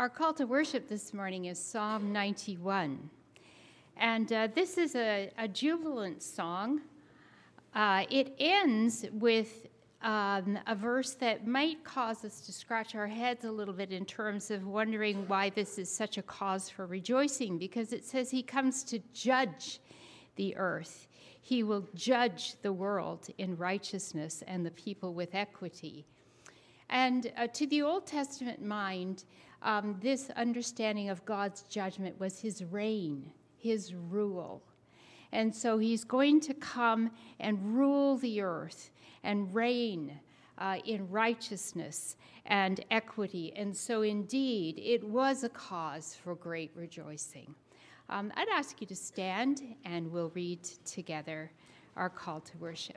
Our call to worship this morning is Psalm 91. And this is a jubilant song. It ends with a verse that might cause us to scratch our heads a little bit in terms of wondering why this is such a cause for rejoicing, because it says he comes to judge the earth. He will judge the world in righteousness and the people with equity. And to the Old Testament mind, this understanding of God's judgment was his reign, his rule. And so he's going to come and rule the earth and reign in righteousness and equity. And so indeed, it was a cause for great rejoicing. I'd ask you to stand and we'll read together our call to worship.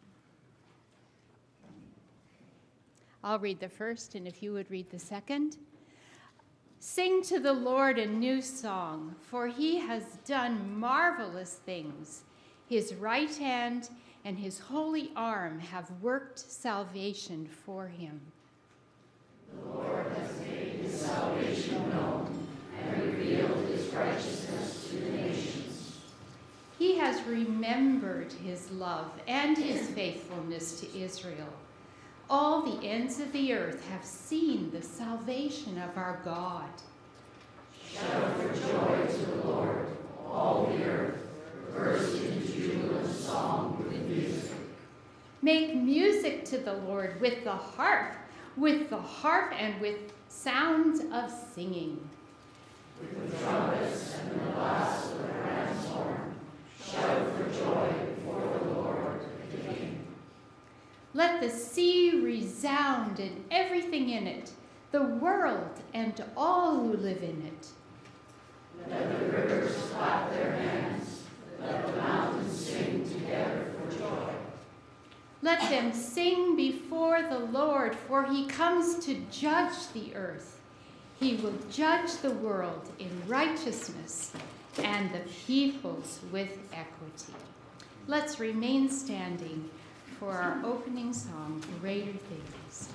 I'll read the first, and if you would read the second. Sing to the Lord a new song, for he has done marvelous things. His right hand and his holy arm have worked salvation for him. The Lord has made his salvation known and revealed his righteousness to the nations. He has remembered his love and his faithfulness to Israel. All the ends of the earth have seen the salvation of our God. Shout for joy to the Lord, all the earth. Burst into jubilant song with music. Make music to the Lord with the harp and with sounds of singing. With the trumpets and the blast of the ram's horn, shout for joy before the Lord, the King. Let the sea resound and everything in it, the world and all who live in it. Let the rivers clap their hands, let the mountains sing together for joy. Let them sing before the Lord, for he comes to judge the earth. He will judge the world in righteousness and the peoples with equity. Let's remain standing for our opening song, Greater Things.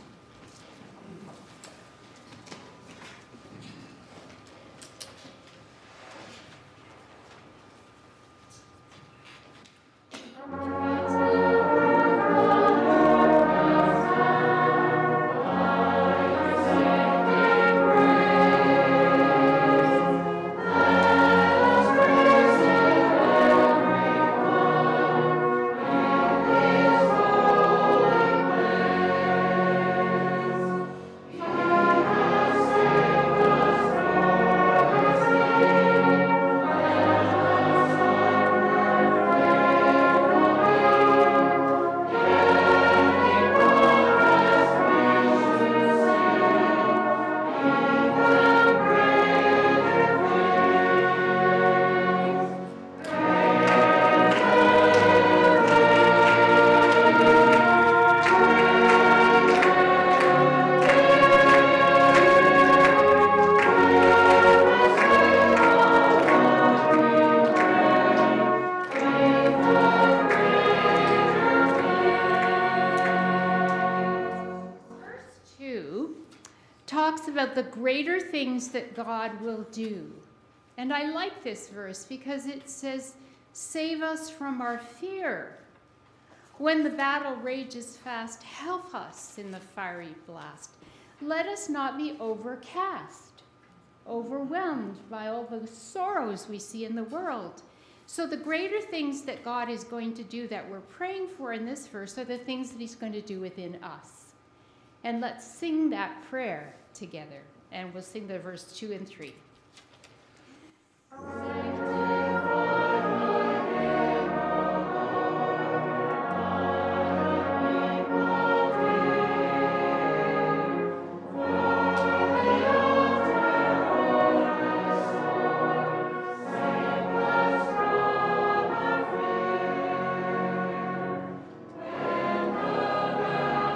The greater things that God will do. And I like this verse because it says, save us from our fear. When the battle rages fast, help us in the fiery blast. Let us not be overcast, overwhelmed by all the sorrows we see in the world. So the greater things that God is going to do that we're praying for in this verse are the things that he's going to do within us. And let's sing that prayer together, and we'll sing the verse 2 and 3.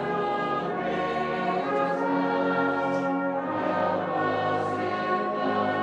Let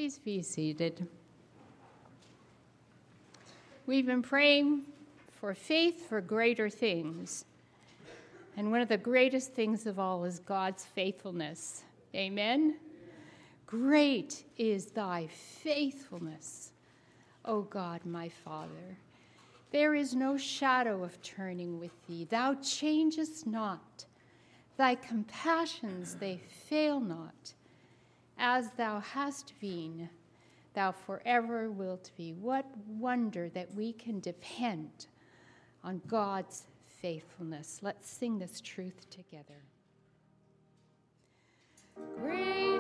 Please be seated. We've been praying for faith for greater things. And one of the greatest things of all is God's faithfulness. Amen? Great is thy faithfulness, O God, my Father. There is no shadow of turning with thee. Thou changest not. Thy compassions, they fail not. As thou hast been, thou forever wilt be. What wonder that we can depend on God's faithfulness. Let's sing this truth together. Great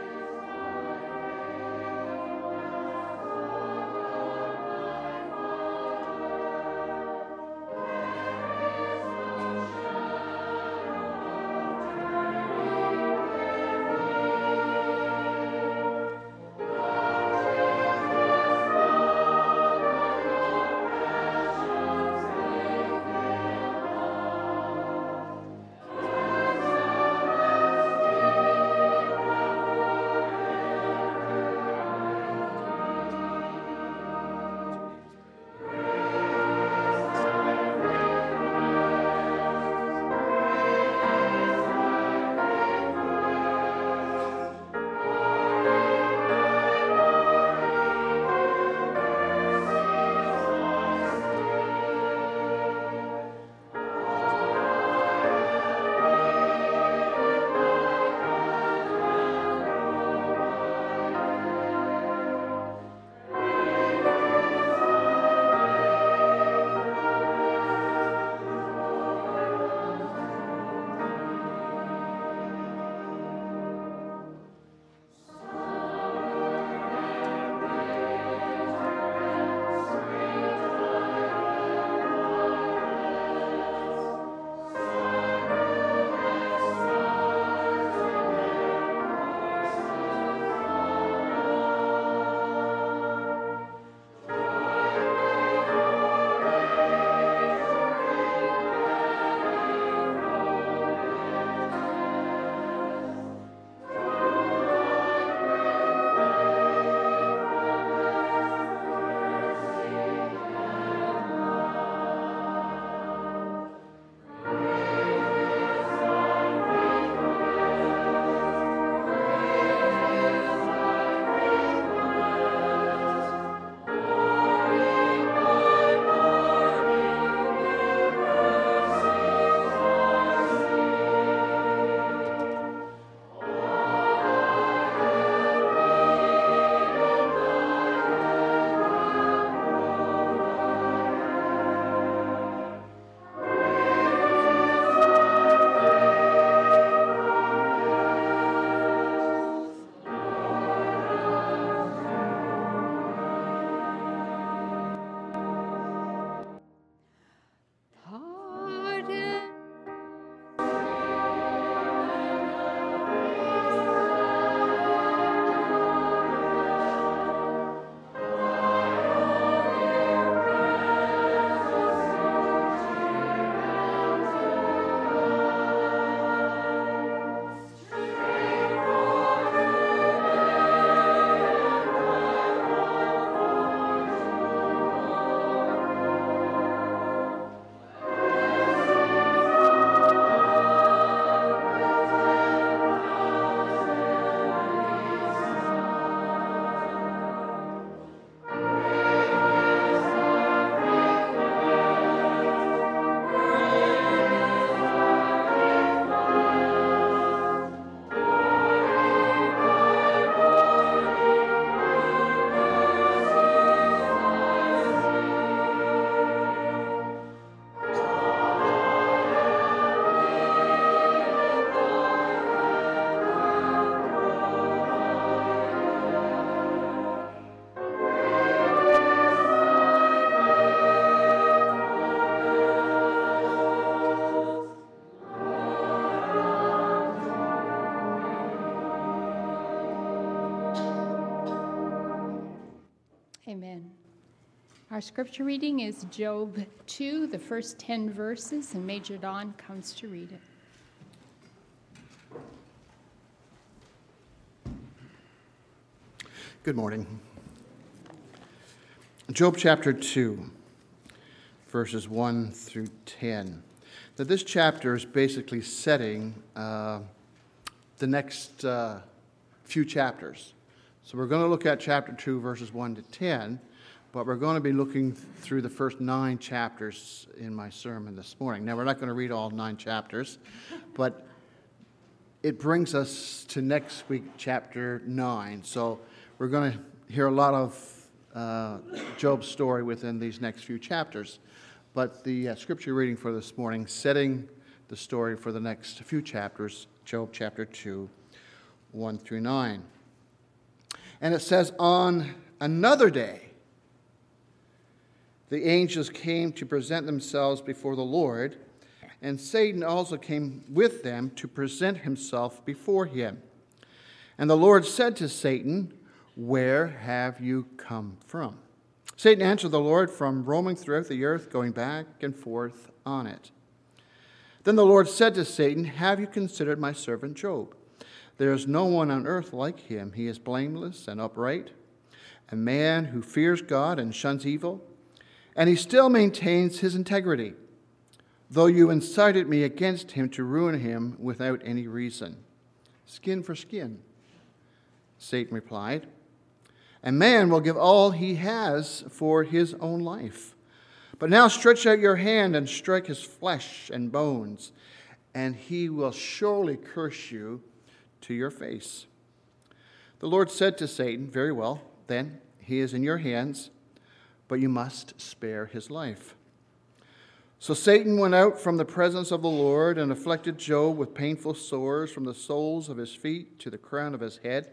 Amen. Our scripture reading is Job 2, the first 10 verses, and Major Don comes to read it. Good morning. Job chapter 2, verses 1 through 10. Now, this chapter is basically setting the next few chapters. So we're going to look at chapter 2, verses 1 to 10, but we're going to be looking through the first 9 chapters in my sermon this morning. Now, we're not going to read all 9 chapters, but it brings us to next week, chapter 9. So we're going to hear a lot of Job's story within these next few chapters. But the scripture reading for this morning, setting the story for the next few chapters, Job chapter 2, 1 through 9. And it says, on another day, the angels came to present themselves before the Lord, and Satan also came with them to present himself before him. And the Lord said to Satan, where have you come from? Satan answered the Lord, from roaming throughout the earth, going back and forth on it. Then the Lord said to Satan, have you considered my servant Job? There is no one on earth like him. He is blameless and upright, a man who fears God and shuns evil, and he still maintains his integrity, though you incited me against him to ruin him without any reason. Skin for skin, Satan replied. A man will give all he has for his own life. But now stretch out your hand and strike his flesh and bones, and he will surely curse you to your face. The Lord said to Satan, very well, then he is in your hands, but you must spare his life. So Satan went out from the presence of the Lord and afflicted Job with painful sores from the soles of his feet to the crown of his head.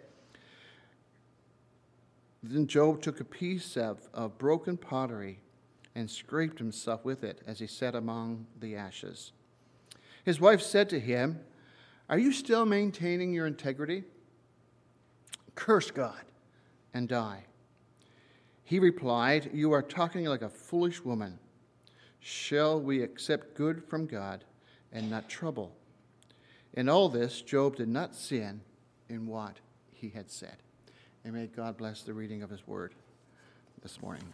Then Job took a piece of broken pottery and scraped himself with it as he sat among the ashes. His wife said to him, are you still maintaining your integrity? Curse God and die. He replied, you are talking like a foolish woman. Shall we accept good from God and not trouble? In all this, Job did not sin in what he had said. And may God bless the reading of his word this morning.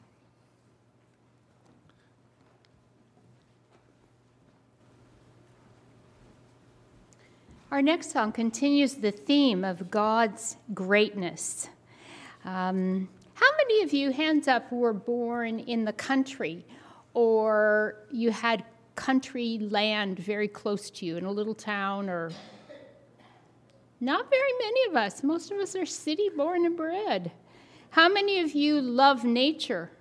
Our next song continues the theme of God's greatness. How many of you, hands up, were born in the country, or you had country land very close to you in a little town? Or not very many of us. Most of us are city born and bred. How many of you love nature?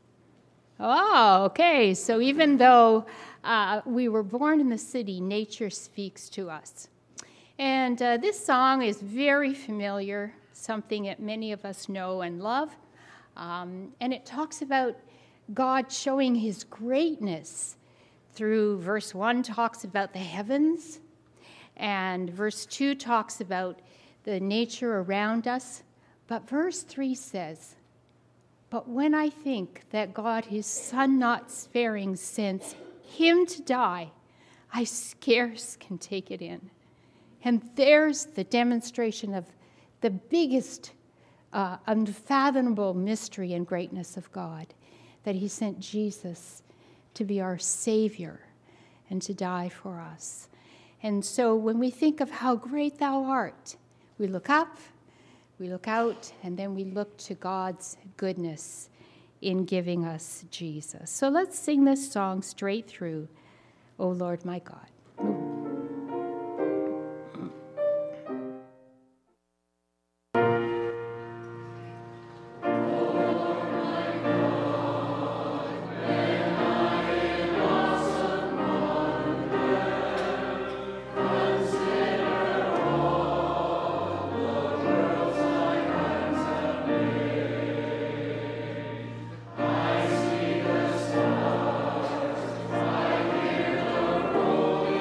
Oh, okay. So even though we were born in the city, nature speaks to us. And this song is very familiar, something that many of us know and love. And it talks about God showing his greatness through verse 1 talks about the heavens, and verse 2 talks about the nature around us. But verse 3 says, but when I think that God, his Son not sparing, sends him to die, I scarce can take it in. And there's the demonstration of the biggest unfathomable mystery and greatness of God, that he sent Jesus to be our Savior and to die for us. And so when we think of how great thou art, we look up, we look out, and then we look to God's goodness in giving us Jesus. So let's sing this song straight through, O Lord my God. Holy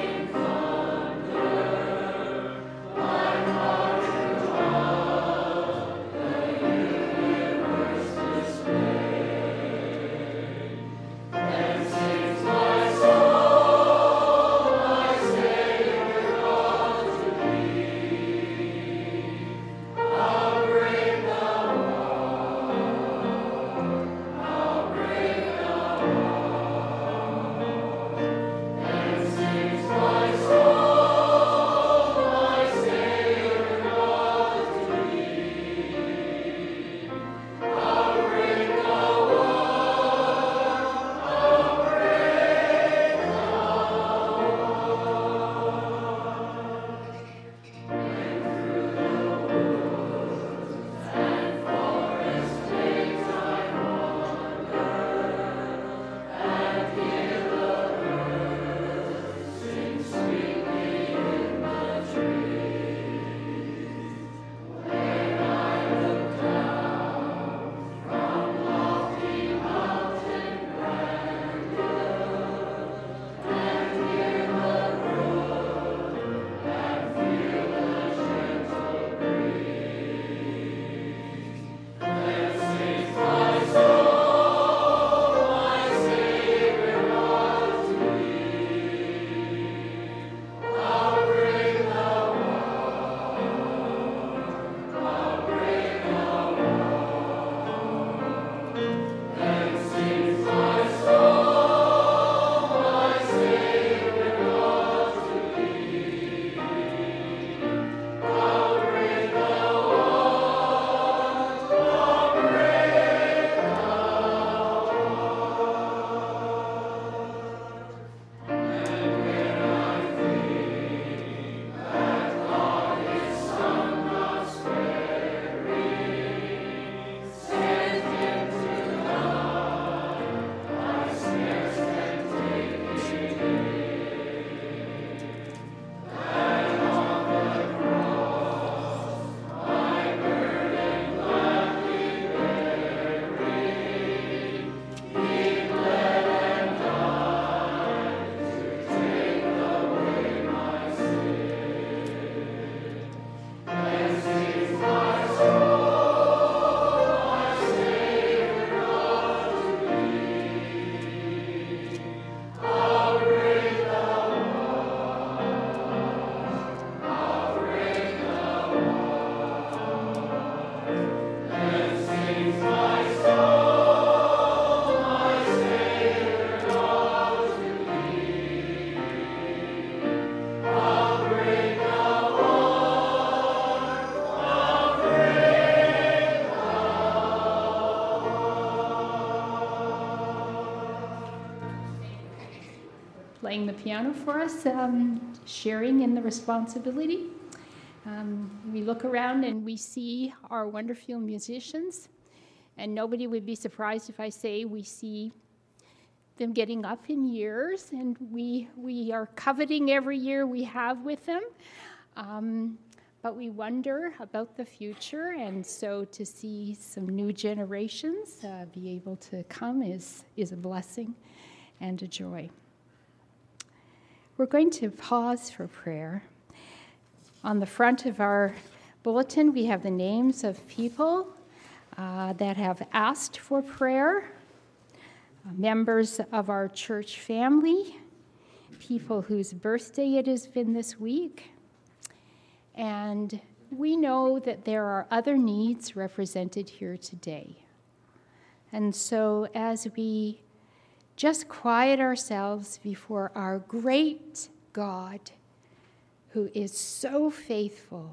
playing the piano for us, sharing in the responsibility. We look around and we see our wonderful musicians, and nobody would be surprised if I say we see them getting up in years, and we are coveting every year we have with them. But we wonder about the future, and so to see some new generations be able to come is a blessing and a joy. We're going to pause for prayer. On the front of our bulletin, we have the names of people that have asked for prayer, members of our church family, people whose birthday it has been this week. And we know that there are other needs represented here today. And so as we just quiet ourselves before our great God, who is so faithful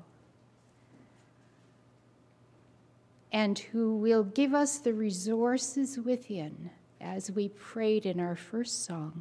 and who will give us the resources within, as we prayed in our first song,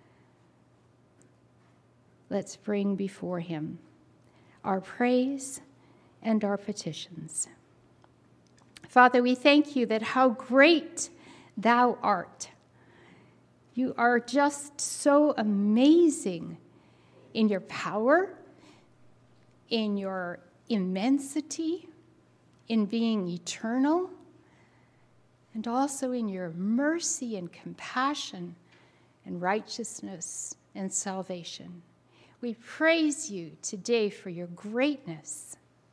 let's bring before him our praise and our petitions. Father, we thank you that how great thou art. You are just so amazing in your power, in your immensity, in being eternal, and also in your mercy and compassion and righteousness and salvation. We praise you today for your greatness.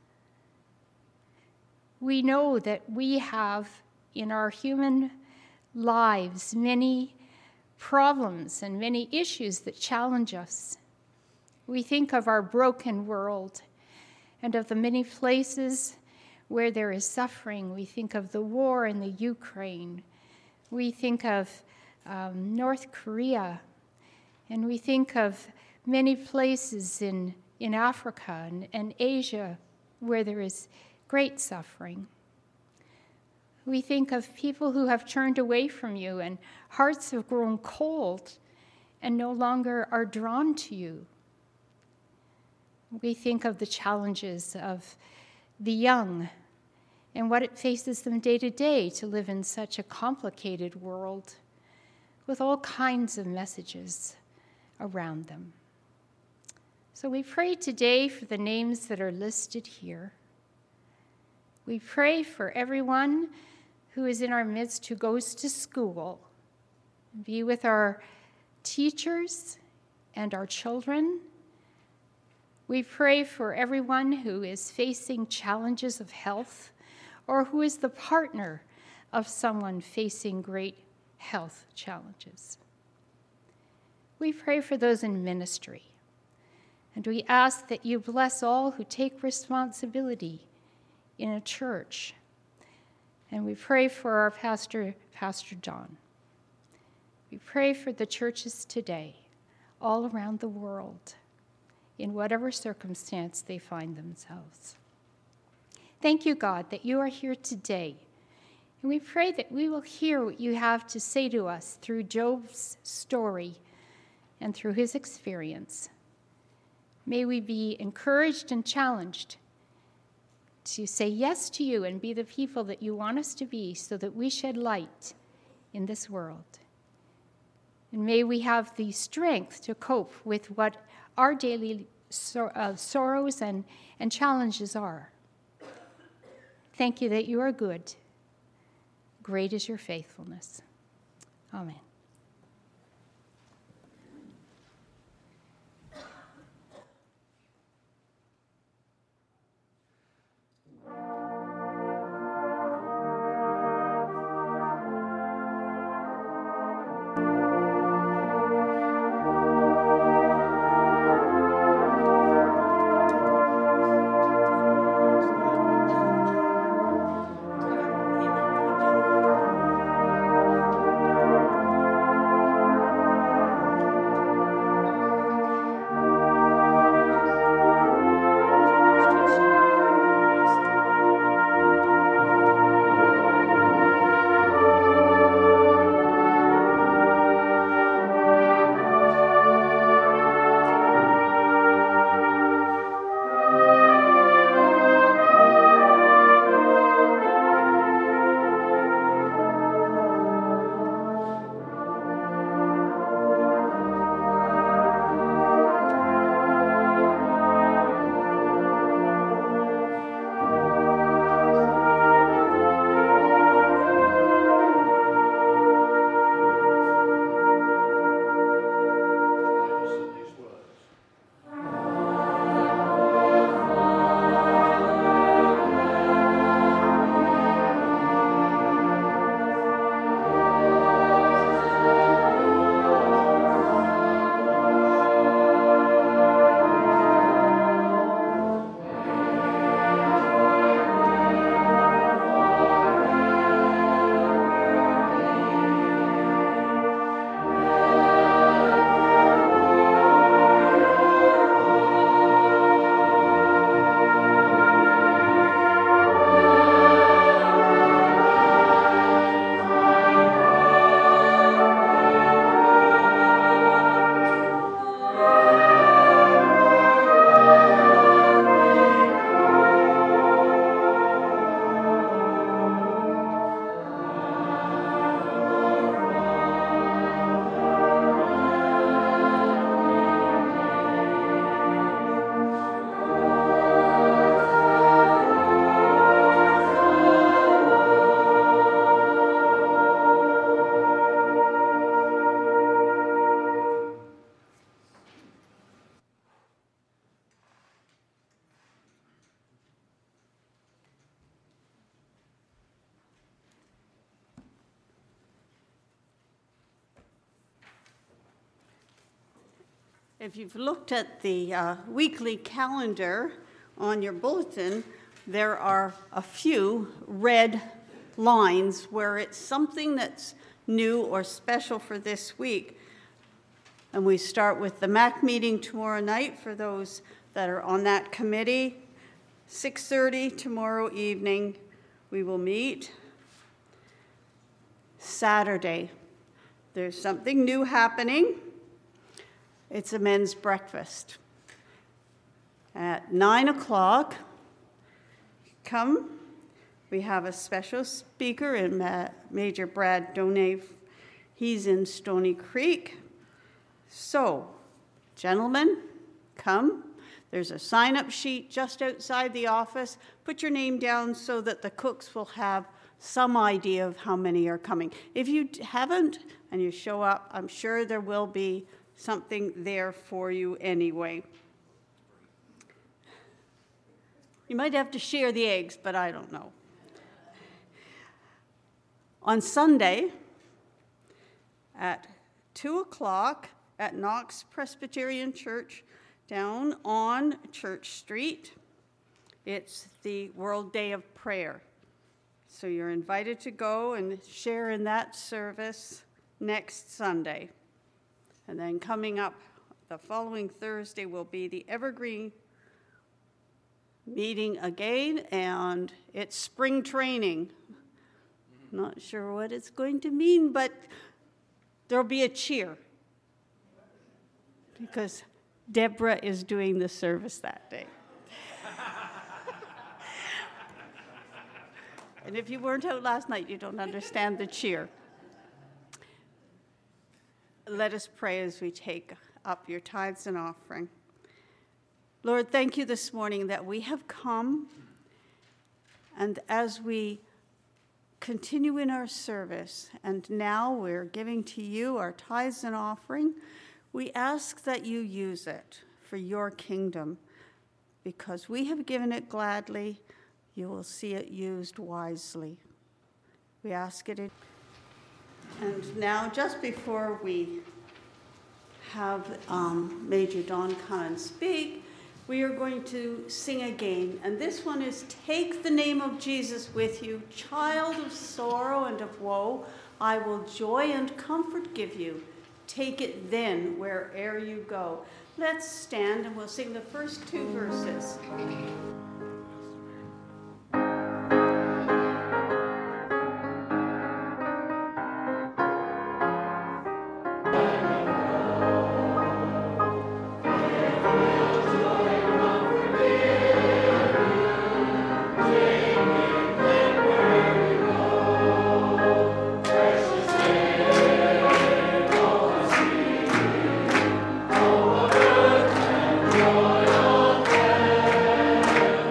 We know that we have in our human lives many problems and many issues that challenge us. We think of our broken world and of the many places where there is suffering. We think of the war in the Ukraine. We think of North Korea. And we think of many places in Africa and Asia where there is great suffering. We think of people who have turned away from you and hearts have grown cold and no longer are drawn to you. We think of the challenges of the young and what it faces them day to day to live in such a complicated world with all kinds of messages around them. So we pray today for the names that are listed here. We pray for everyone who is in our midst who goes to school. Be with our teachers and our children. We pray for everyone who is facing challenges of health or who is the partner of someone facing great health challenges. We pray for those in ministry. And we ask that you bless all who take responsibility in a church. And we pray for our pastor, Pastor John. We pray for the churches today, all around the world, in whatever circumstance they find themselves. Thank you, God, that you are here today. And we pray that we will hear what you have to say to us through Job's story and through his experience. May we be encouraged and challenged to say yes to you and be the people that you want us to be so that we shed light in this world. And may we have the strength to cope with what our daily sorrows and challenges are. Thank you that you are good. Great is your faithfulness. Amen. If you've looked at the weekly calendar on your bulletin, there are a few red lines where it's something that's new or special for this week. And we start with the MAC meeting tomorrow night for those that are on that committee. 6:30 tomorrow evening, we will meet. Saturday, there's something new happening. It's a men's breakfast. At 9 o'clock, come. We have a special speaker in Major Brad Donave. He's in Stony Creek. So, gentlemen, come. There's a sign-up sheet just outside the office. Put your name down so that the cooks will have some idea of how many are coming. If you haven't and you show up, I'm sure there will be something there for you anyway. You might have to share the eggs, but I don't know. On Sunday at 2 o'clock at Knox Presbyterian Church down on Church Street, it's the World Day of Prayer. So you're invited to go and share in that service next Sunday. And then coming up the following Thursday will be the Evergreen meeting again, and it's spring training. Not sure what it's going to mean, but there'll be a cheer because Deborah is doing the service that day. And if you weren't out last night, you don't understand the cheer. Let us pray as we take up your tithes and offering. Lord, thank you this morning that we have come, and as we continue in our service, and now we're giving to you our tithes and offering, we ask that you use it for your kingdom, because we have given it gladly. You will see it used wisely. We ask it. And now, just before we have Major Don come and speak, we are going to sing again. And this one is, "Take the name of Jesus with you, child of sorrow and of woe. I will joy and comfort give you. Take it then where'er you go." Let's stand and we'll sing the first two verses. Joy of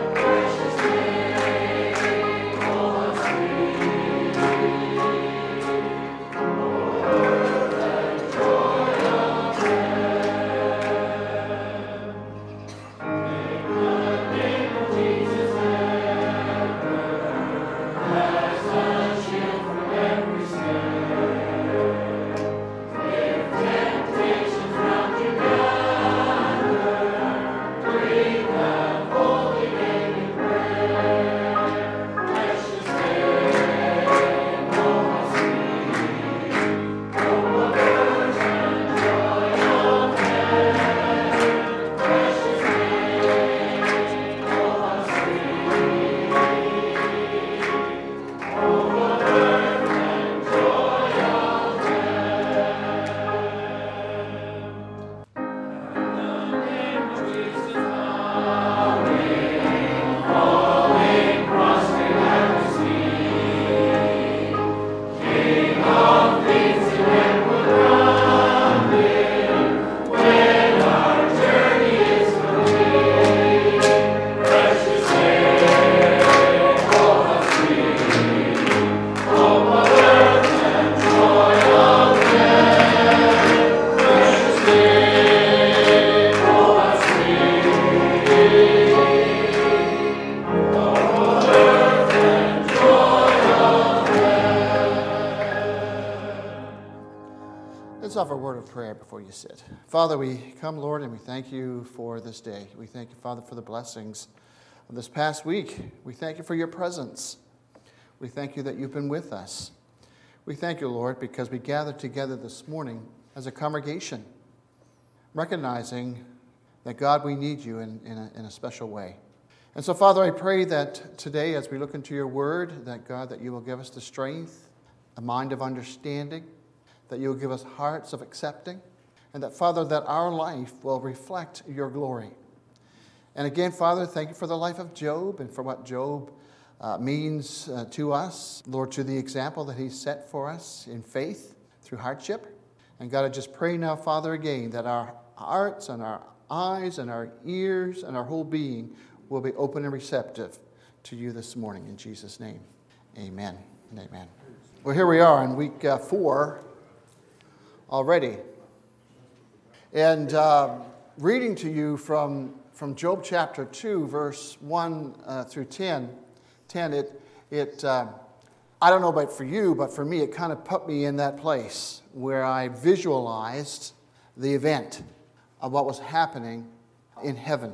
Let's offer a word of prayer before you sit. Father, we come, Lord, and we thank you for this day. We thank you, Father, for the blessings of this past week. We thank you for your presence. We thank you that you've been with us. We thank you, Lord, because we gathered together this morning as a congregation, recognizing that, God, we need you in a special way. And so, Father, I pray that today, as we look into your word, that, God, that you will give us the strength, a mind of understanding, that you will give us hearts of accepting, and that, Father, that our life will reflect your glory. And again, Father, thank you for the life of Job and for what Job means to us. Lord, to the example that he set for us in faith through hardship. And God, I just pray now, Father, again, that our hearts and our eyes and our ears and our whole being will be open and receptive to you this morning. In Jesus' name, amen and amen. Well, here we are in week 4 already. And reading to you from Job chapter 2, verse 1 through 10, I don't know about for you, but for me, it kind of put me in that place where I visualized the event of what was happening in heaven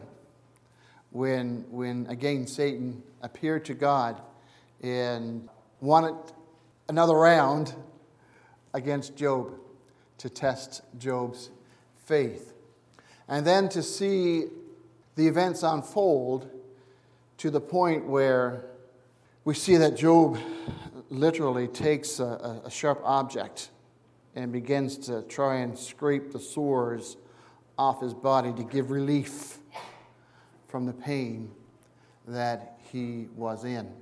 when again, Satan appeared to God and wanted another round against Job to test Job's faith. And then to see the events unfold to the point where we see that Job literally takes a sharp object and begins to try and scrape the sores off his body to give relief from the pain that he was in.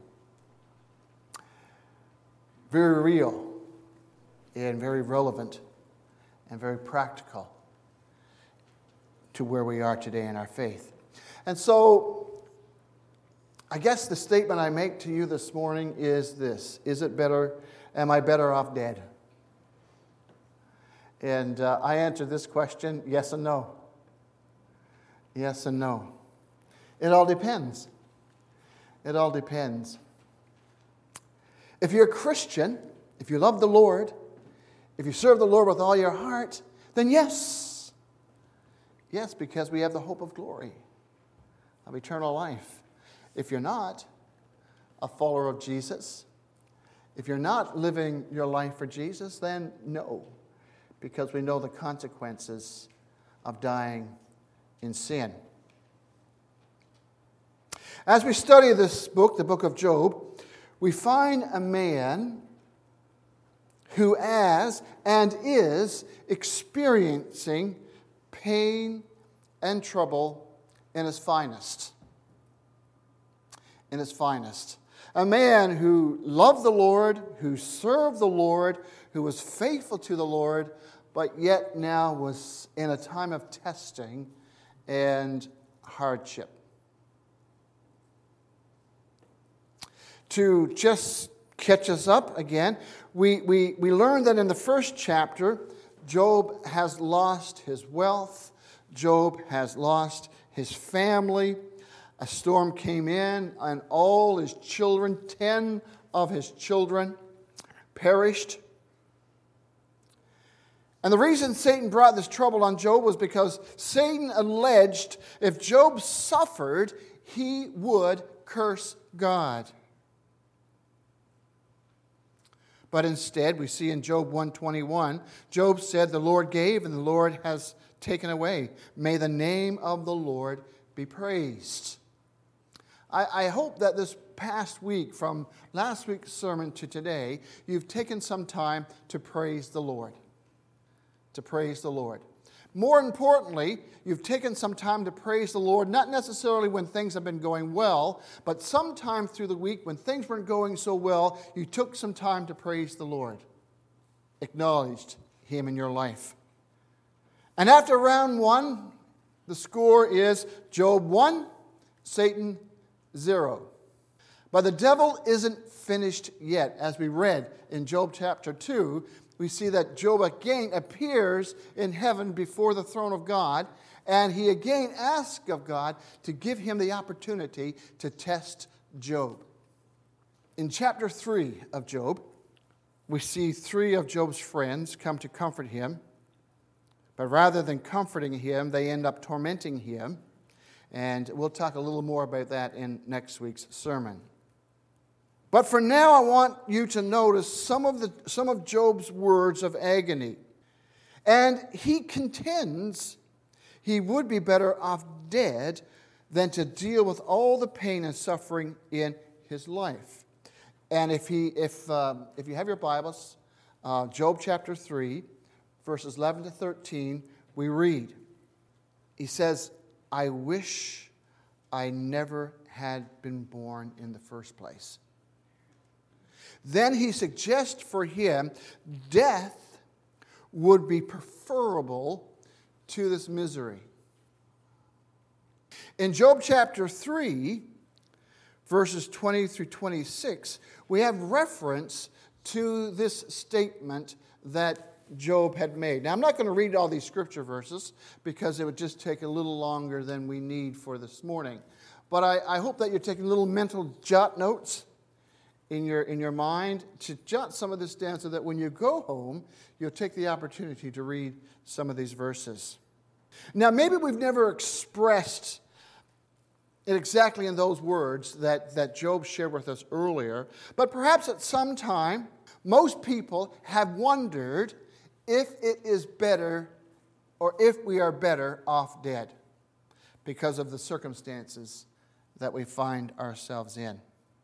Very real and very relevant and very practical to where we are today in our faith. And so, I guess the statement I make to you this morning is this: am I better off dead? And I answer this question, yes and no. Yes and no. It all depends. It all depends. If you're a Christian, if you love the Lord, if you serve the Lord with all your heart, then yes. Yes, because we have the hope of glory, of eternal life. If you're not a follower of Jesus, if you're not living your life for Jesus, then no, because we know the consequences of dying in sin. As we study this book, the book of Job, we find a man who is experiencing pain and trouble in his finest. In his finest. A man who loved the Lord, who served the Lord, who was faithful to the Lord, but yet now was in a time of testing and hardship. To just catch us up again, we learned that in the first chapter, Job has lost his wealth. Job has lost his family. A storm came in, and all his children, 10 of his children, perished. And the reason Satan brought this trouble on Job was because Satan alleged if Job suffered, he would curse God. But instead, we see in Job 1:21, Job said, "The Lord gave and the Lord has taken away. May the name of the Lord be praised." I hope that this past week, from last week's sermon to today, you've taken some time to praise the Lord. To praise the Lord. More importantly, you've taken some time to praise the Lord, not necessarily when things have been going well, but sometime through the week when things weren't going so well, you took some time to praise the Lord. Acknowledged Him in your life. And after round 1, the score is Job 1, Satan 0. But the devil isn't finished yet. As we read in Job chapter 2, we see that Job again appears in heaven before the throne of God, and he again asks of God to give him the opportunity to test Job. In chapter 3 of Job, we see 3 of Job's friends come to comfort him But rather than comforting him, they end up tormenting him. And we'll talk a little more about that in next week's sermon. But for now, I want you to notice some of Job's words of agony. And he contends he would be better off dead than to deal with all the pain and suffering in his life. And if you have your Bibles, Job chapter 3, verses 11 to 13, we read. He says, I wish I never had been born in the first place. Then he suggests for him death would be preferable to this misery. In Job chapter 3, verses 20 through 26, we have reference to this statement that Job had made. Now, I'm not going to read all these scripture verses because it would just take a little longer than we need for this morning. But I hope that you're taking little mental jot notes in your mind to jot some of this down so that when you go home, you'll take the opportunity to read some of these verses. Now, maybe we've never expressed it exactly in those words that Job shared with us earlier, but perhaps at some time, most people have wondered if it is better or if we are better off dead because of the circumstances that we find ourselves in.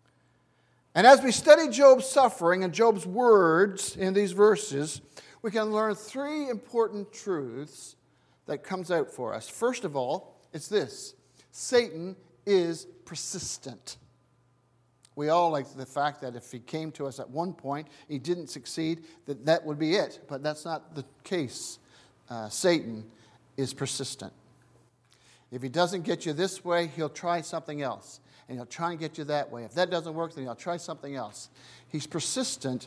And as we study Job's suffering and Job's words in these verses, we can learn three important truths that comes out for us. First of all, it's this: Satan is persistent. We all like the fact that if he came to us at one point, he didn't succeed, that would be it. But that's not the case. Satan is persistent. If he doesn't get you this way, he'll try something else. And he'll try and get you that way. If that doesn't work, then he'll try something else. He's persistent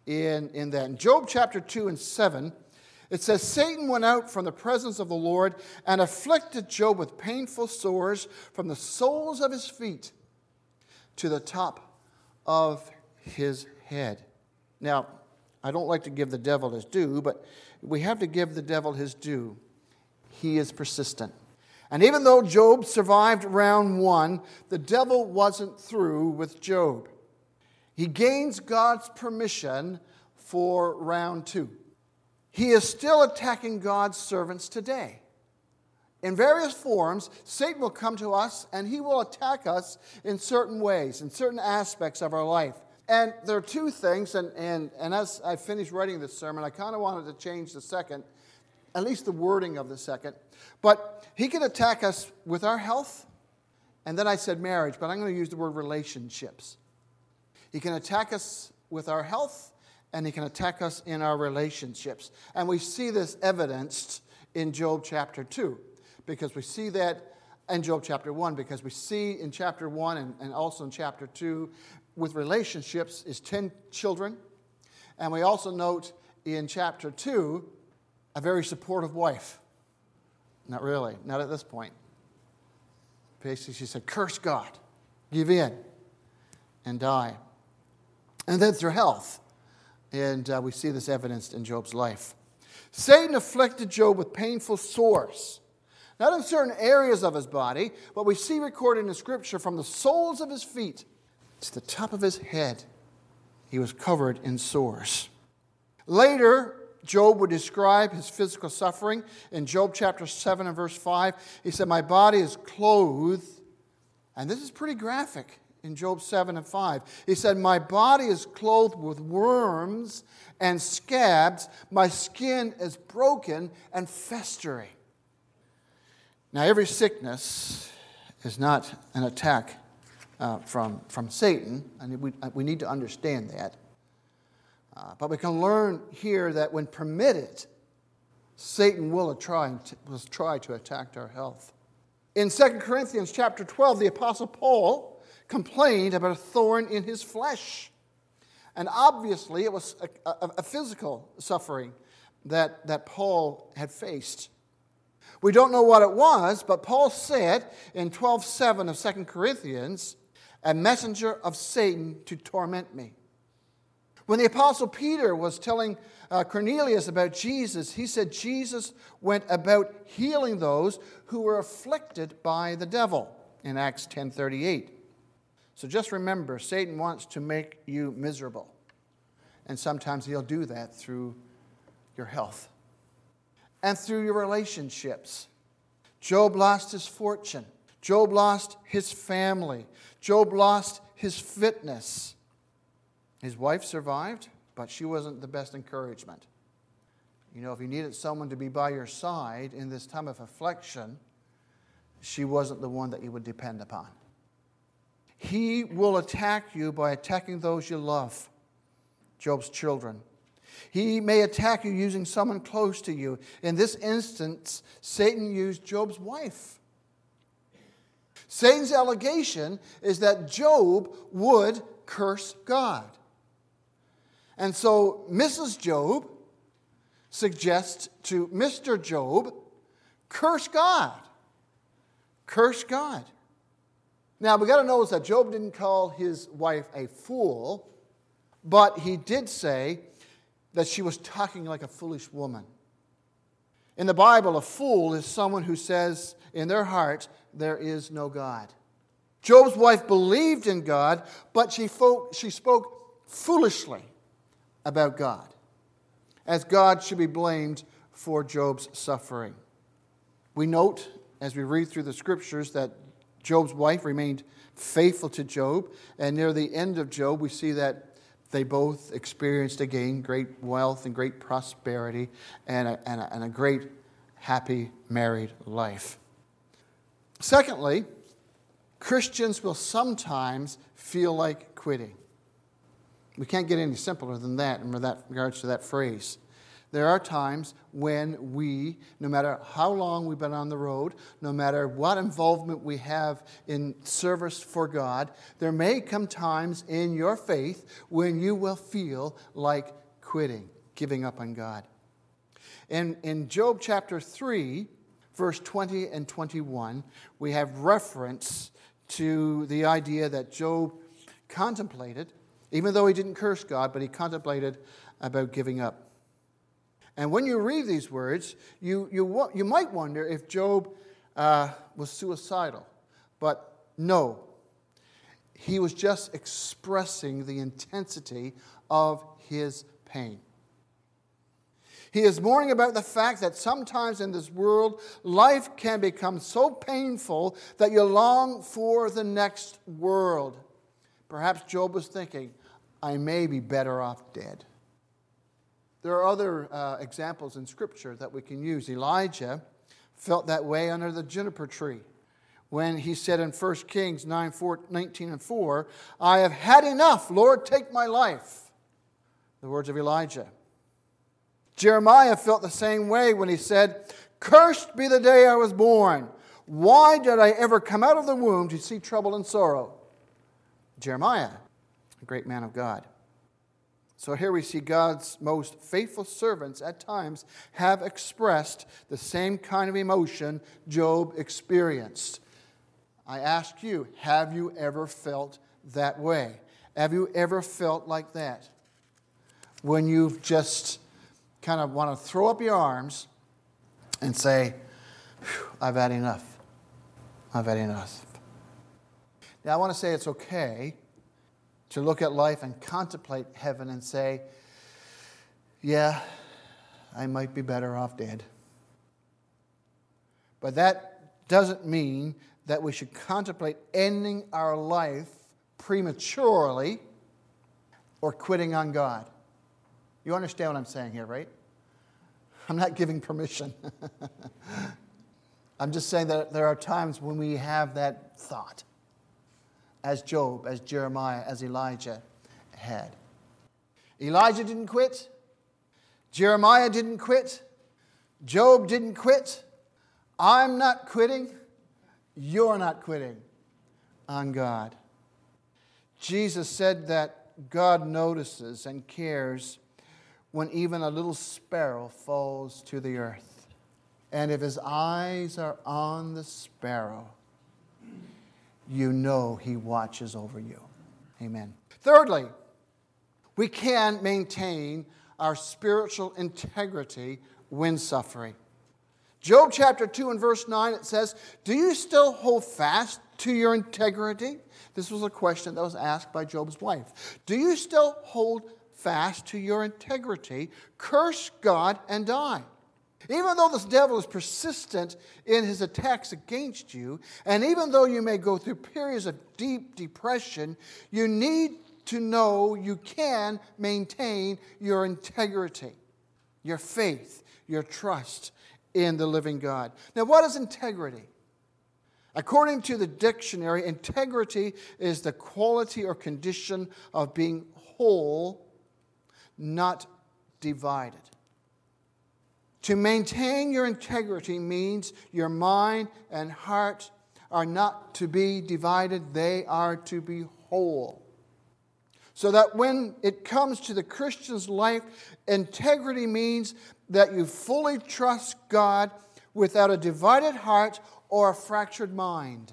in that. In Job chapter 2 and 7, it says, Satan went out from the presence of the Lord and afflicted Job with painful sores from the soles of his feet to the top of his head. Now, I don't like to give the devil his due, but we have to give the devil his due. He is persistent. And even though Job survived round 1, the devil wasn't through with Job. He gains God's permission for round 2. He is still attacking God's servants today. In various forms, Satan will come to us and he will attack us in certain ways, in certain aspects of our life. And there are two things, and as I finished writing this sermon, I kind of wanted to change the second, at least the wording of the second. But he can attack us with our health, and then I said marriage, but I'm going to use the word relationships. He can attack us with our health, and he can attack us in our relationships. And we see this evidenced in Job chapter 2, because we see that in Job chapter 1, because we see in chapter 1 and also in chapter 2, with relationships is 10 children. And we also note in chapter 2, a very supportive wife. Not really, not at this point. Basically, she said, curse God, give in, and die. And then through health. And we see this evidenced in Job's life. Satan afflicted Job with painful sores, not in certain areas of his body, but we see recorded in the scripture from the soles of his feet to the top of his head, he was covered in sores. Later, Job would describe his physical suffering. In Job chapter 7 and verse 5, he said, my body is clothed, and this is pretty graphic in Job 7 and 5. He said, my body is clothed with worms and scabs. My skin is broken and festering. Now, every sickness is not an attack from Satan, and we need to understand that. But we can learn here that when permitted, Satan will try to attack our health. In 2 Corinthians chapter 12, the Apostle Paul complained about a thorn in his flesh. And obviously it was a physical suffering that Paul had faced. We don't know what it was, but Paul said in 12:7 of 2 Corinthians, a messenger of Satan to torment me. When the Apostle Peter was telling Cornelius about Jesus, he said Jesus went about healing those who were afflicted by the devil in Acts 10:38. So just remember, Satan wants to make you miserable. And sometimes he'll do that through your health and through your relationships. Job lost his fortune. Job lost his family. Job lost his fitness. His wife survived, but she wasn't the best encouragement. You know, if you needed someone to be by your side in this time of affliction, she wasn't the one that you would depend upon. He will attack you by attacking those you love, Job's children. He may attack you using someone close to you. In this instance, Satan used Job's wife. Satan's allegation is that Job would curse God. And so Mrs. Job suggests to Mr. Job, curse God. Curse God. Now, we got to notice that Job didn't call his wife a fool, but he did say that she was talking like a foolish woman. In the Bible, a fool is someone who says in their heart, there is no God. Job's wife believed in God, but she spoke foolishly about God, as God should be blamed for Job's suffering. We note, as we read through the Scriptures, that Job's wife remained faithful to Job, and near the end of Job, we see that they both experienced again great wealth and great prosperity and a great happy married life. Secondly, Christians will sometimes feel like quitting. We can't get any simpler than that in regards to that phrase. There are times when we, no matter how long we've been on the road, no matter what involvement we have in service for God, there may come times in your faith when you will feel like quitting, giving up on God. In Job chapter 3, verse 20 and 21, we have reference to the idea that Job contemplated, even though he didn't curse God, but he contemplated about giving up. And when you read these words, you might wonder if Job was suicidal. But no, he was just expressing the intensity of his pain. He is mourning about the fact that sometimes in this world, life can become so painful that you long for the next world. Perhaps Job was thinking, I may be better off dead. There are other examples in Scripture that we can use. Elijah felt that way under the juniper tree when he said in 1 Kings 19 and 4, I have had enough, Lord, take my life. The words of Elijah. Jeremiah felt the same way when he said, cursed be the day I was born. Why did I ever come out of the womb to see trouble and sorrow? Jeremiah, a great man of God. So here we see God's most faithful servants at times have expressed the same kind of emotion Job experienced. I ask you, have you ever felt that way? Have you ever felt like that? When you've just kind of want to throw up your arms and say, I've had enough. I've had enough. Now I want to say it's okay to look at life and contemplate heaven and say, yeah, I might be better off dead. But that doesn't mean that we should contemplate ending our life prematurely or quitting on God. You understand what I'm saying here, right? I'm not giving permission. I'm just saying that there are times when we have that thought. As Job, as Jeremiah, as Elijah had. Elijah didn't quit. Jeremiah didn't quit. Job didn't quit. I'm not quitting. You're not quitting on God. Jesus said that God notices and cares when even a little sparrow falls to the earth. And if his eyes are on the sparrow, you know he watches over you. Amen. Thirdly, We can maintain our spiritual integrity when suffering. Job chapter 2 and verse 9, it says, "Do you still hold fast to your integrity?" This was a question that was asked by Job's wife. "Do you still hold fast to your integrity? Curse God and die." Even though this devil is persistent in his attacks against you, and even though you may go through periods of deep depression, you need to know you can maintain your integrity, your faith, your trust in the living God. Now, what is integrity? According to the dictionary, integrity is the quality or condition of being whole, not divided. To maintain your integrity means your mind and heart are not to be divided, they are to be whole. So that when it comes to the Christian's life, integrity means that you fully trust God without a divided heart or a fractured mind.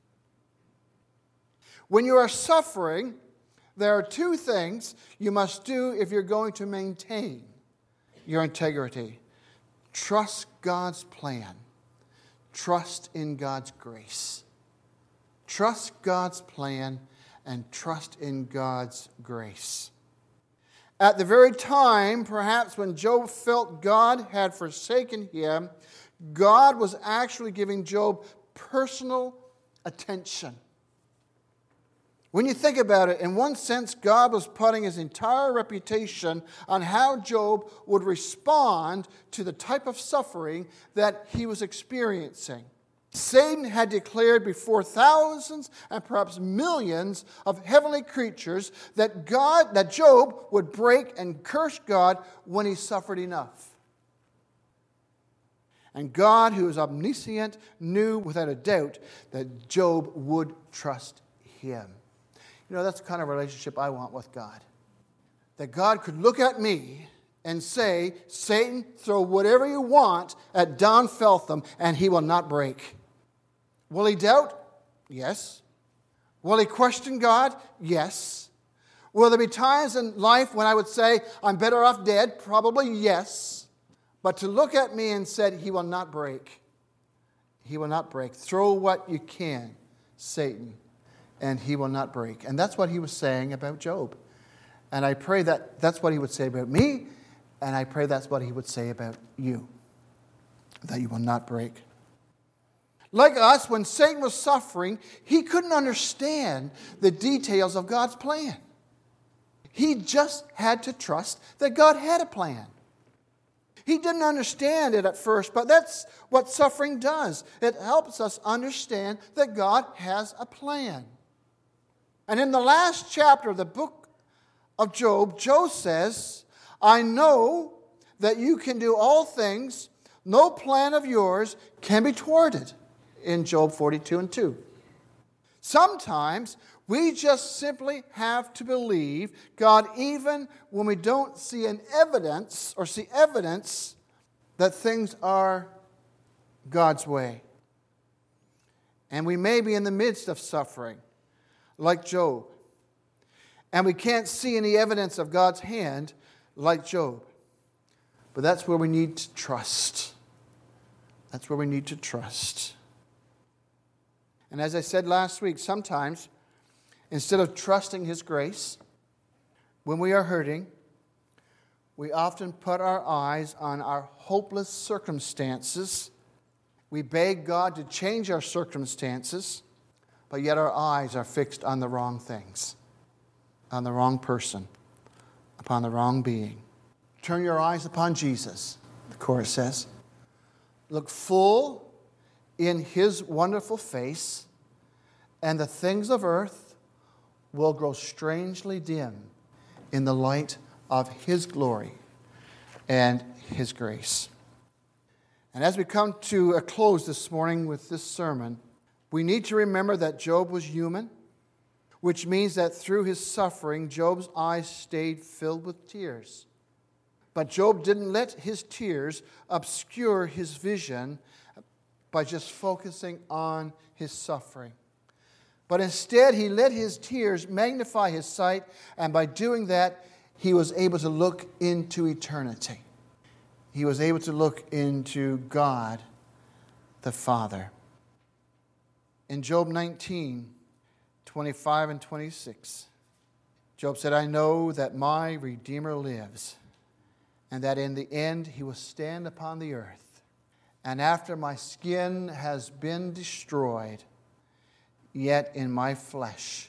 When you are suffering, there are two things you must do if you're going to maintain your integrity. Trust God's plan. Trust in God's grace. Trust God's plan and trust in God's grace. At the very time, perhaps, when Job felt God had forsaken him, God was actually giving Job personal attention. When you think about it, in one sense, God was putting his entire reputation on how Job would respond to the type of suffering that he was experiencing. Satan had declared before thousands and perhaps millions of heavenly creatures that Job would break and curse God when he suffered enough. And God, who is omniscient, knew without a doubt that Job would trust him. You know, that's the kind of relationship I want with God. That God could look at me and say, "Satan, throw whatever you want at Don Feltham and he will not break." Will he doubt? Yes. Will he question God? Yes. Will there be times in life when I would say, "I'm better off dead"? Probably yes. But to look at me and said, "He will not break." He will not break. Throw what you can, Satan, and he will not break. And that's what he was saying about Job. And I pray that that's what he would say about me, and I pray that's what he would say about you, that you will not break. Like us, when Satan was suffering, he couldn't understand the details of God's plan. He just had to trust that God had a plan. He didn't understand it at first, but that's what suffering does. It helps us understand that God has a plan. And in the last chapter of the book of Job, Job says, "I know that you can do all things. No plan of yours can be thwarted." In Job 42 and 2. Sometimes we just simply have to believe God even when we don't see evidence that things are God's way. And we may be in the midst of suffering, like Job. And we can't see any evidence of God's hand, like Job. But that's where we need to trust. That's where we need to trust. And as I said last week, sometimes, instead of trusting His grace, when we are hurting, we often put our eyes on our hopeless circumstances. We beg God to change our circumstances, but yet our eyes are fixed on the wrong things, on the wrong person, upon the wrong being. Turn your eyes upon Jesus, the chorus says. Look full in His wonderful face, and the things of earth will grow strangely dim in the light of His glory and His grace. And as we come to a close this morning with this sermon, we need to remember that Job was human, which means that through his suffering, Job's eyes stayed filled with tears. But Job didn't let his tears obscure his vision by just focusing on his suffering. But instead, he let his tears magnify his sight, and by doing that, he was able to look into eternity. He was able to look into God the Father. In Job 19, 25 and 26, Job said, I know that my Redeemer lives, and that in the end he will stand upon the earth. And after my skin has been destroyed, yet in my flesh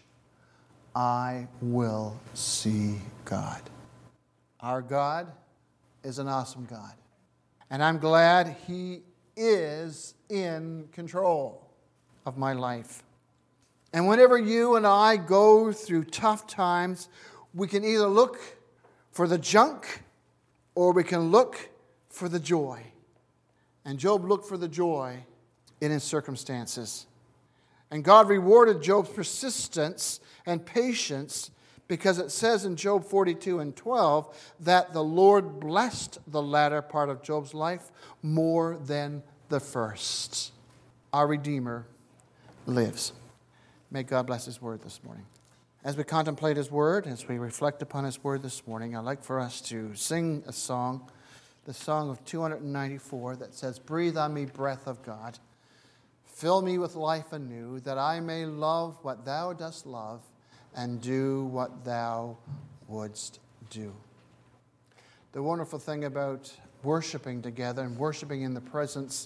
I will see God. Our God is an awesome God. And I'm glad he is in control of my life. And whenever you and I go through tough times, we can either look for the junk or we can look for the joy. And Job looked for the joy in his circumstances. And God rewarded Job's persistence and patience because it says in Job 42 and 12 that the Lord blessed the latter part of Job's life more than the first. Our Redeemer lives. May God bless His word this morning. As we contemplate His word, as we reflect upon His word this morning, I'd like for us to sing a song, the song of 294 that says, Breathe on me, breath of God. Fill me with life anew, that I may love what Thou dost love and do what Thou wouldst do. The wonderful thing about worshiping together and worshiping in the presence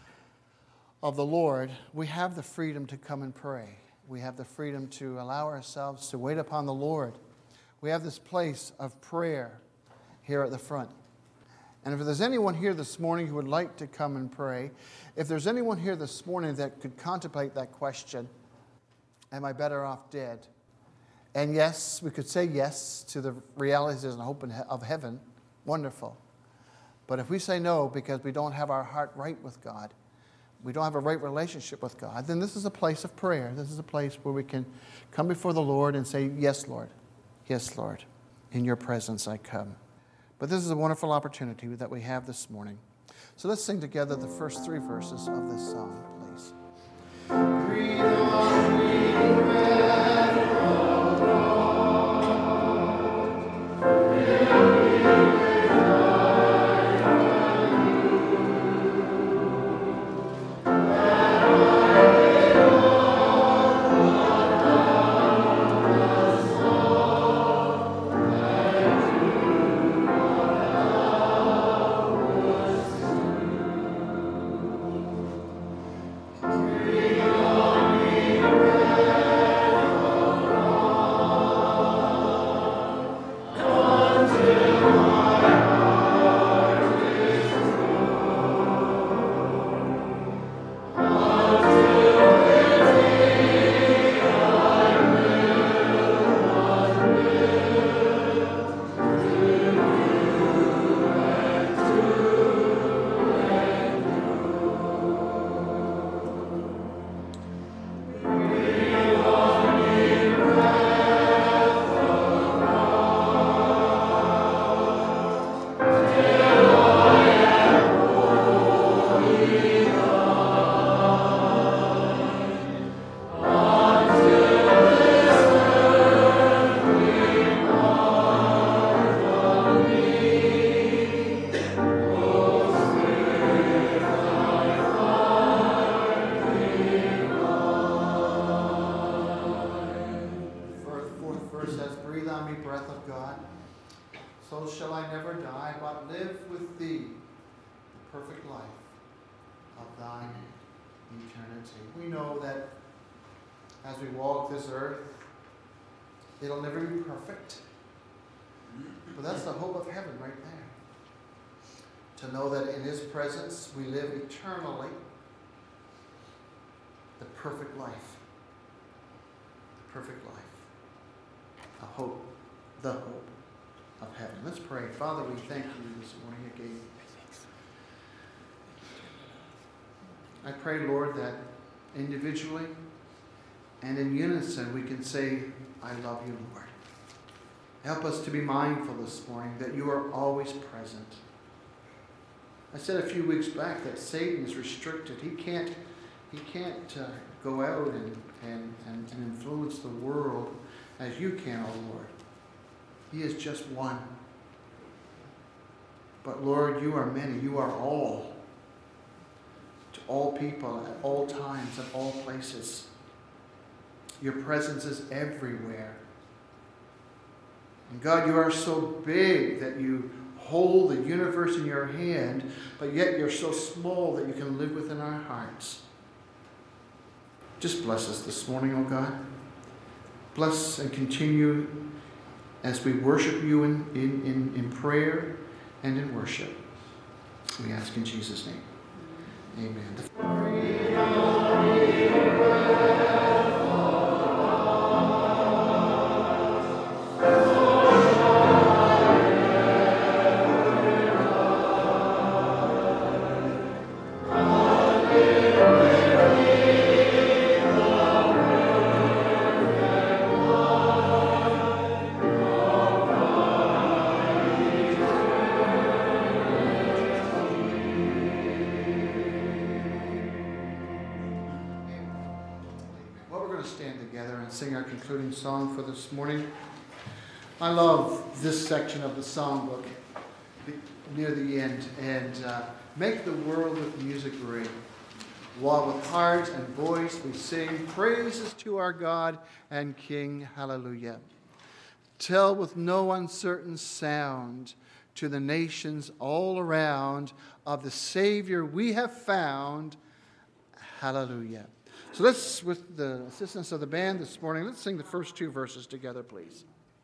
of the Lord, we have the freedom to come and pray. We have the freedom to allow ourselves to wait upon the Lord. We have this place of prayer here at the front. And if there's anyone here this morning who would like to come and pray, if there's anyone here this morning that could contemplate that question, am I better off dead? And yes, we could say yes to the realities and hope of heaven. Wonderful. But if we say no because we don't have our heart right with God, we don't have a right relationship with God, then this is a place of prayer. This is a place where we can come before the Lord and say, yes, Lord. Yes, Lord. In your presence I come. But this is a wonderful opportunity that we have this morning. So let's sing together the first 3 verses of this song, please. Breathe on me, breath of God. So shall I never die, but live with thee the perfect life of thine eternity. We know that as we walk this earth, it'll never be perfect. But that's the hope of heaven right there. To know that in His presence we live eternally the perfect life. The perfect life. A hope. The hope of heaven. Let's pray. Father, we thank you this morning again. I pray, Lord, that individually and in unison we can say, I love you, Lord. Help us to be mindful this morning that you are always present. I said a few weeks back that Satan is restricted. He can't go out and influence the world as you can, oh Lord. He is just one. But Lord, you are many. You are all. To all people, at all times, at all places. Your presence is everywhere. And God, you are so big that you hold the universe in your hand, but yet you're so small that you can live within our hearts. Just bless us this morning, oh God. Bless and continue as we worship you in prayer and in worship. We ask in Jesus' name. Amen. Sing our concluding song for this morning. I love this section of the songbook near the end. And make the world with music ring, while with heart and voice we sing praises to our God and King. Hallelujah. Tell with no uncertain sound to the nations all around of the Savior we have found. Hallelujah. So let's, with the assistance of the band this morning, let's sing the first two verses together, please.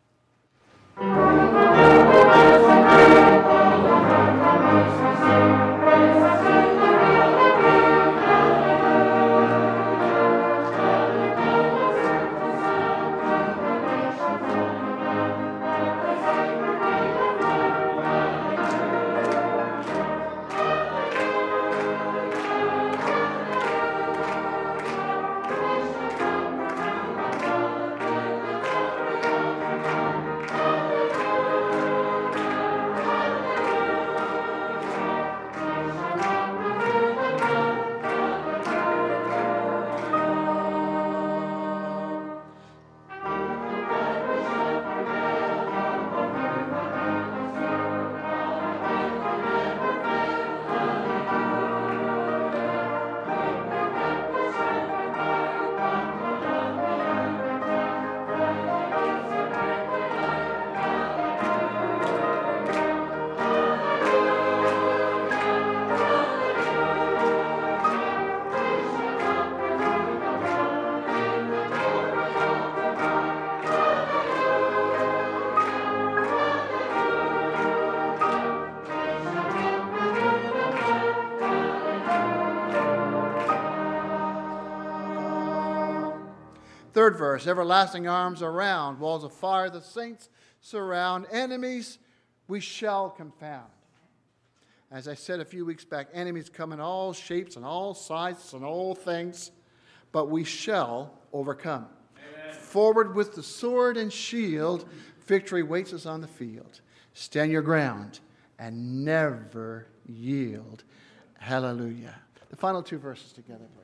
Third verse, everlasting arms around, walls of fire the saints surround, enemies we shall confound. As I said a few weeks back, enemies come in all shapes and all sizes and all things, but we shall overcome. Amen. Forward with the sword and shield, victory waits us on the field. Stand your ground and never yield. Hallelujah. The final two verses together, please.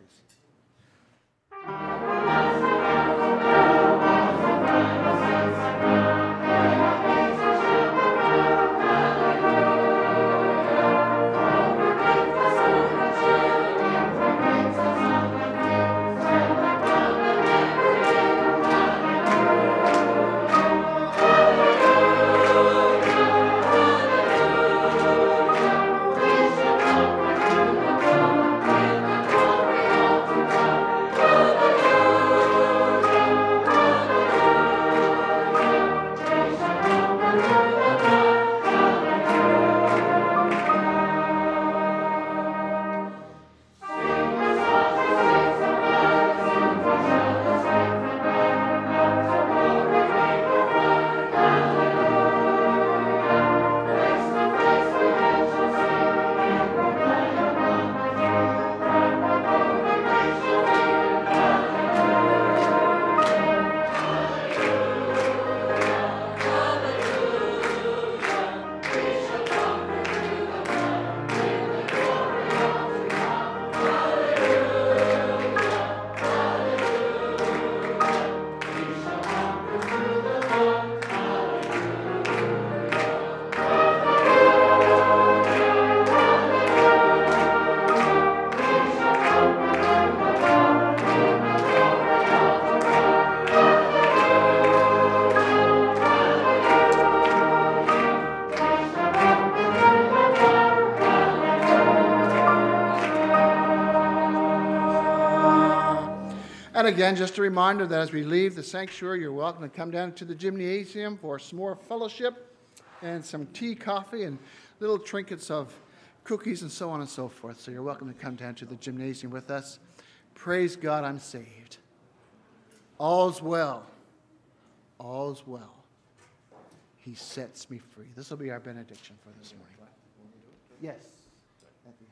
And again, just a reminder that as we leave the sanctuary, you're welcome to come down to the gymnasium for some more fellowship and some tea, coffee, and little trinkets of cookies and so on and so forth. So you're welcome to come down to the gymnasium with us. Praise God, I'm saved. All's well. All's well. He sets me free. This will be our benediction for this morning. Yes. At the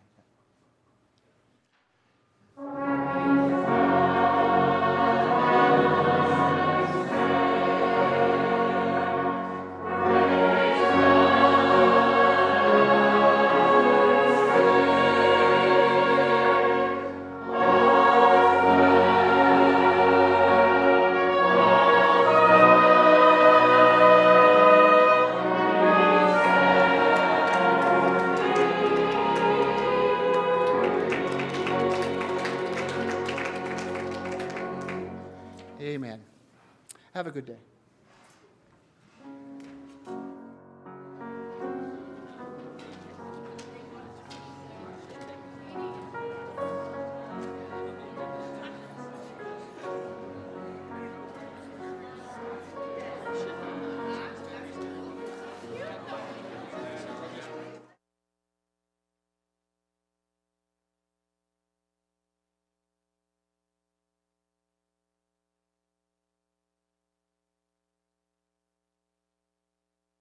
Amen. Have a good day.